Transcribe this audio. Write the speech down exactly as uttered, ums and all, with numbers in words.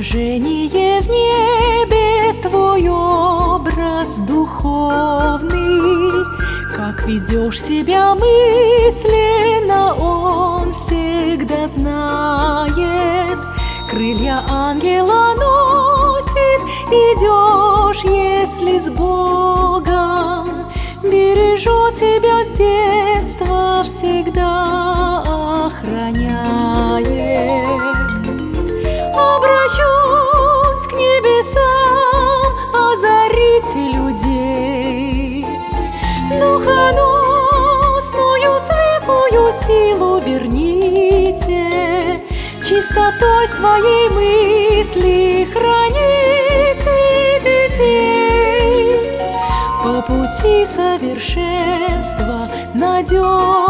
Движение в небе, твой образ духовный. Как ведешь себя мысленно, он всегда знает. Крылья ангела носит, идешь, если с Богом. Бережет тебя с детства, всегда охраняет. Обращусь к небесам, озарите людей. Духоносную светлую силу верните, чистотой своей мысли храните детей. По пути совершенства надежно